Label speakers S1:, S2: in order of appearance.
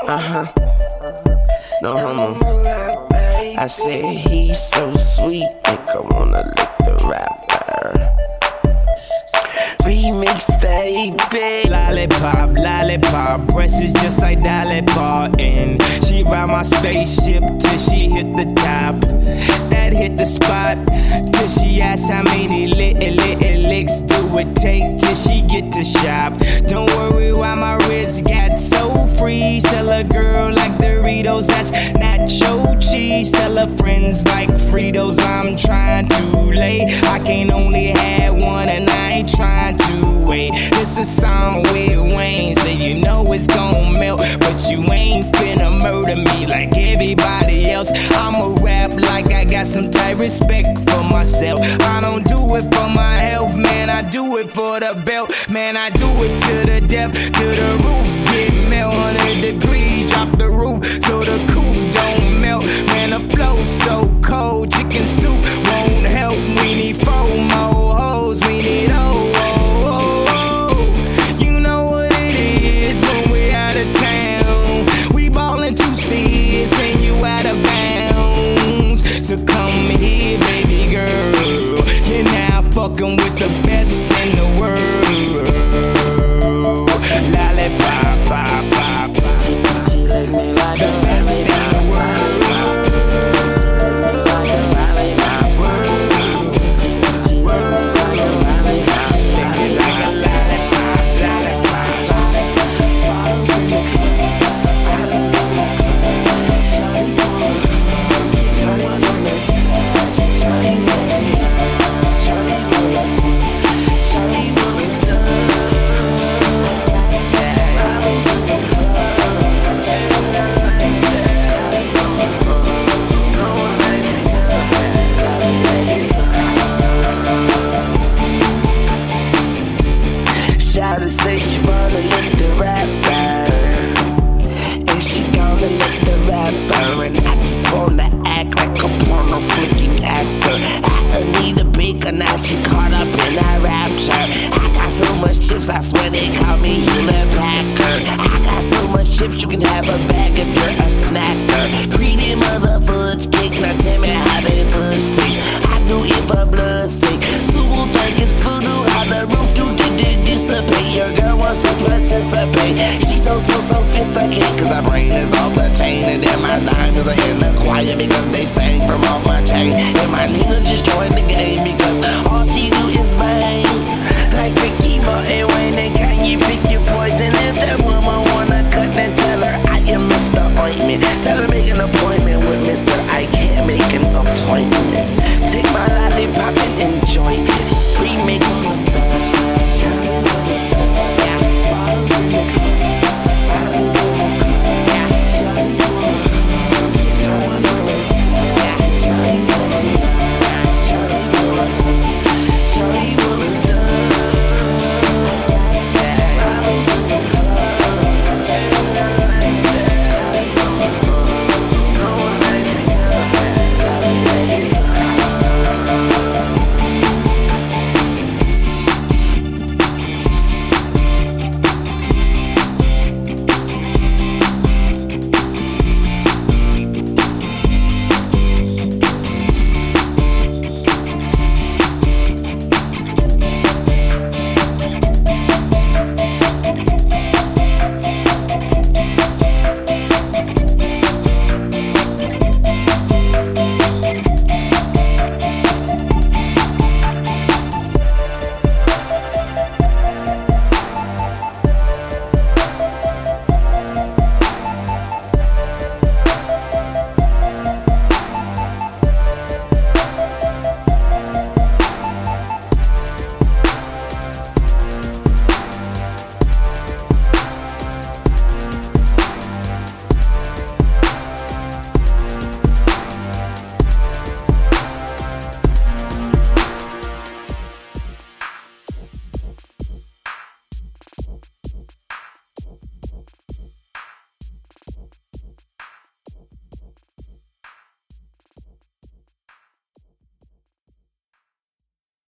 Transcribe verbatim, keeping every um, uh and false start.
S1: Uh-huh. No homo. I said he's so sweet, think I wanna lick the rapper. Remix, baby.
S2: Lollipop, lollipop, breasts is just like Dolly Parton. She ride my spaceship till she hit the top. That hit the spot till she asks how many little, little licks do it take till she get to shop. Don't worry why my wrist got so free. Tell a girl like Doritos, that's nacho cheese. Tell her friends like Fritos, I'm trying to lay. I can only have one and I ain't trying to wait. It's a song with Wayne, so you know it's gon' melt. But you ain't finna murder me like everybody else. I'ma rap like I got some tight respect for myself. I don't do it for my health, man, I do it for the belt. Man, I do it to the death, till the roof get melt. one hundred degrees, drop the roof so the coupe don't melt. Man, the flow's so cold, chicken soup won't help. We need four more hoes, we need oh, oh, oh, oh. You know what it is when we out of town. We ballin' two C's and you out of bounds. So come here, baby girl, you're now fucking with the best in the world. Lollipop, pop, pop, pop.
S1: She, she lick me like
S2: The
S1: a
S2: best in the world.
S1: Shawty say she wanna lick the rapper, and she gonna lick the rapper. And I just wanna act like a porno freaking actor. I need a bigger, now she caught up in that rapture. I got so much chips, I swear they call me Hewlett Packard. I got so much chips, you can have a bag if you're a snacker. Greedy mother fudge cake, now tell me how they push taste. I do it for blood's sake. School think it's voodoo, how the roof do did dissipate. Your girl wants to participate. She's so, so sophisticated, cause her brain is off the chain. And then my diamonds are in the choir because they sang from off my chain. And my Nina just joined the game because all she do is bang. Like Ricky Martin, Wayne, and Kanye, pick you